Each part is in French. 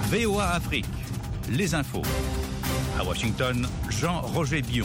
VOA Afrique, les infos. À Washington, Jean-Roger Bion.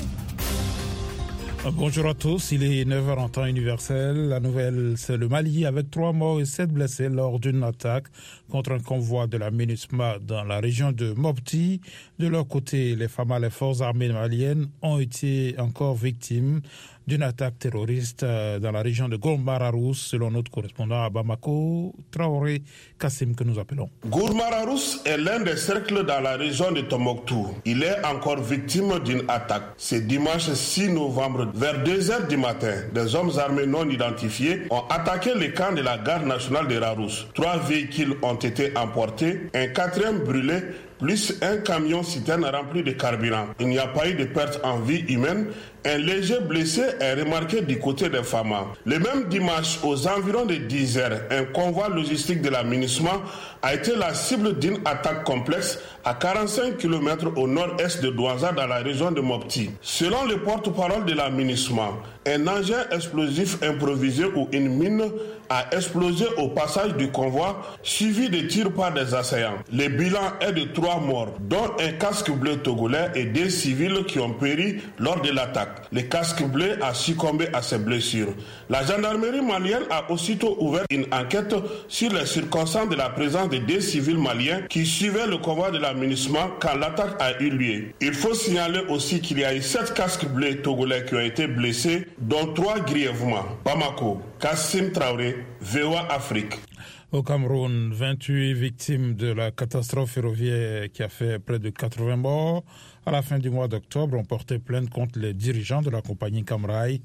Bonjour à tous, il est 9h en temps universel. La nouvelle, c'est le Mali avec 3 morts et 7 blessés lors d'une attaque contre un convoi de la MINUSMA dans la région de Mopti. De leur côté, les forces armées maliennes ont été encore victimes d'une attaque terroriste dans la région de Gourmara-Rousse, selon notre correspondant à Bamako, Traoré Kassim, que nous appelons. Gourmara-Rousse est l'un des cercles dans la région de Tombouctou. Il est encore victime d'une attaque. C'est dimanche 6 novembre, vers 2h du matin, des hommes armés non identifiés ont attaqué le camp de la garde nationale de Rarousse. 3 véhicules ont été emportés, un 4e brûlé, plus un camion citerne rempli de carburant. Il n'y a pas eu de perte en vie humaine. Un léger blessé est remarqué du côté des Fama. Le même dimanche, aux environs de 10h, un convoi logistique de la MINUSMA a été la cible d'une attaque complexe à 45 km au nord-est de Douaza dans la région de Mopti. Selon le porte-parole de la MINUSMA, un engin explosif improvisé ou une mine a explosé au passage du convoi, suivi de tirs par des assaillants. Le bilan est de 3 morts, dont un casque bleu togolais et 2 civils qui ont péri lors de l'attaque. Le casque bleu a succombé à ses blessures. La gendarmerie malienne a aussitôt ouvert une enquête sur les circonstances de la présence de 2 civils maliens qui suivaient le convoi de la MINUSMA quand l'attaque a eu lieu. Il faut signaler aussi qu'il y a eu 7 casques bleus togolais qui ont été blessés, dont 3 grièvement. Bamako, Kassim Traoré, VOA Afrique. Au Cameroun, 28 victimes de la catastrophe ferroviaire qui a fait près de 80 morts. À la fin du mois d'octobre, ont porté plainte contre les dirigeants de la compagnie Camrail,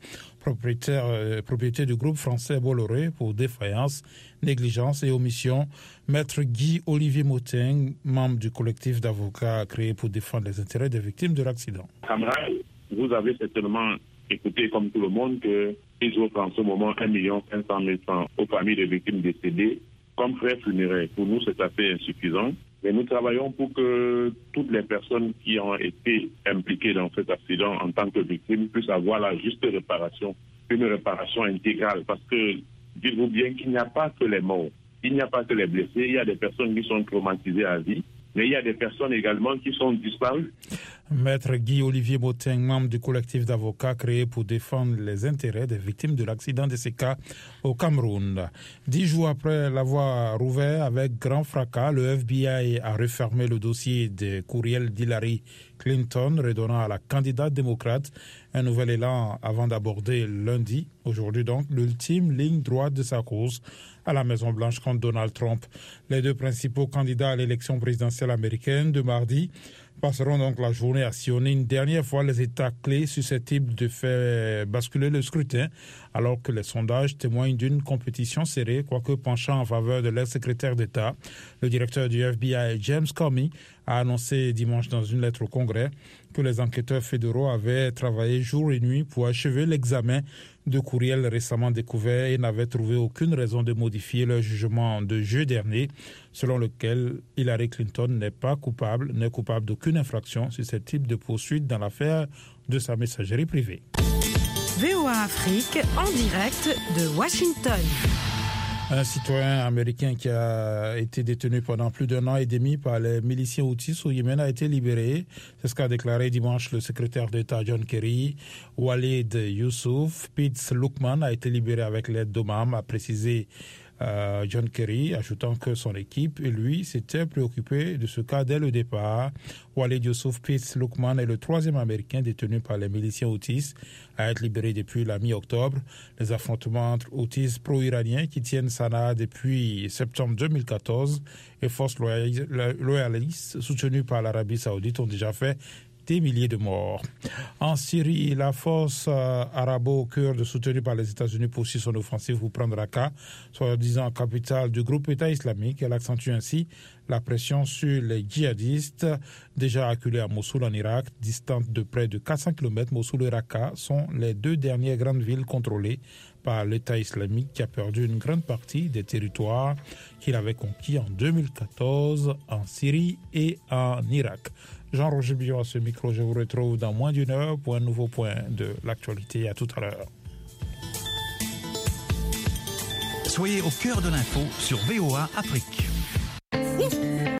propriété du groupe français Bolloré, pour défaillance, négligence et omission. Maître Guy-Olivier Moteng, membre du collectif d'avocats créé pour défendre les intérêts des victimes de l'accident. Camrail, vous avez certainement écouté comme tout le monde qu'ils offrent en ce moment 1 500 000 francs aux familles des victimes décédées comme frais funéraires. Pour nous, c'est assez insuffisant. Mais nous travaillons pour que toutes les personnes qui ont été impliquées dans cet accident en tant que victimes puissent avoir la juste réparation, une réparation intégrale. Parce que, dites-vous bien qu'il n'y a pas que les morts, il n'y a pas que les blessés, il y a des personnes qui sont traumatisées à vie, mais il y a des personnes également qui sont disparues. Maître Guy-Olivier Moteng, membre du collectif d'avocats créé pour défendre les intérêts des victimes de l'accident de ces cas au Cameroun. 10 jours après l'avoir rouvert avec grand fracas, le FBI a refermé le dossier des courriels d'Hillary Clinton, redonnant à la candidate démocrate un nouvel élan avant d'aborder lundi, aujourd'hui donc, l'ultime ligne droite de sa course à la Maison-Blanche contre Donald Trump. Les 2 principaux candidats à l'élection présidentielle américaine de mardi passeront donc la journée à sillonner une dernière fois les États clés susceptibles de faire basculer le scrutin, alors que les sondages témoignent d'une compétition serrée, quoique penchant en faveur de l'ex-secrétaire d'État. Le directeur du FBI, James Comey, a annoncé dimanche dans une lettre au Congrès que les enquêteurs fédéraux avaient travaillé jour et nuit pour achever l'examen de courriels récemment découverts et n'avaient trouvé aucune raison de modifier leur jugement de jeudi dernier, selon lequel Hillary Clinton n'est coupable d'aucune infraction susceptible de poursuite dans l'affaire de sa messagerie privée. VOA Afrique en direct de Washington. Un citoyen américain qui a été détenu pendant plus d'1 an et demi par les miliciens houthis au Yémen a été libéré. C'est ce qu'a déclaré dimanche le secrétaire d'État John Kerry. Walid Youssouf Pitts Lukman a été libéré avec l'aide d'Oman, a précisé John Kerry, ajoutant que son équipe et lui s'étaient préoccupés de ce cas dès le départ. Walid Youssouf Pitts Lukman est le 3e Américain détenu par les miliciens houthis à être libéré depuis la mi-octobre. Les affrontements entre houthis pro-iraniens qui tiennent Sanaa depuis septembre 2014 et forces loyalistes soutenues par l'Arabie saoudite ont déjà fait des milliers de morts. En Syrie, la force arabo-kurde soutenue par les États-Unis poursuit son offensive pour prendre Raqqa, soi-disant capitale du groupe État islamique. Elle accentue ainsi la pression sur les djihadistes déjà acculés à Mossoul en Irak. Distantes de près de 400 km, Mossoul et Raqqa sont les 2 dernières grandes villes contrôlées par l'État islamique qui a perdu une grande partie des territoires qu'il avait conquis en 2014 en Syrie et en Irak. Jean-Roger Bion à ce micro, je vous retrouve dans moins d'1 heure pour un nouveau point de l'actualité. À tout à l'heure. Soyez au cœur de l'info sur VOA Afrique.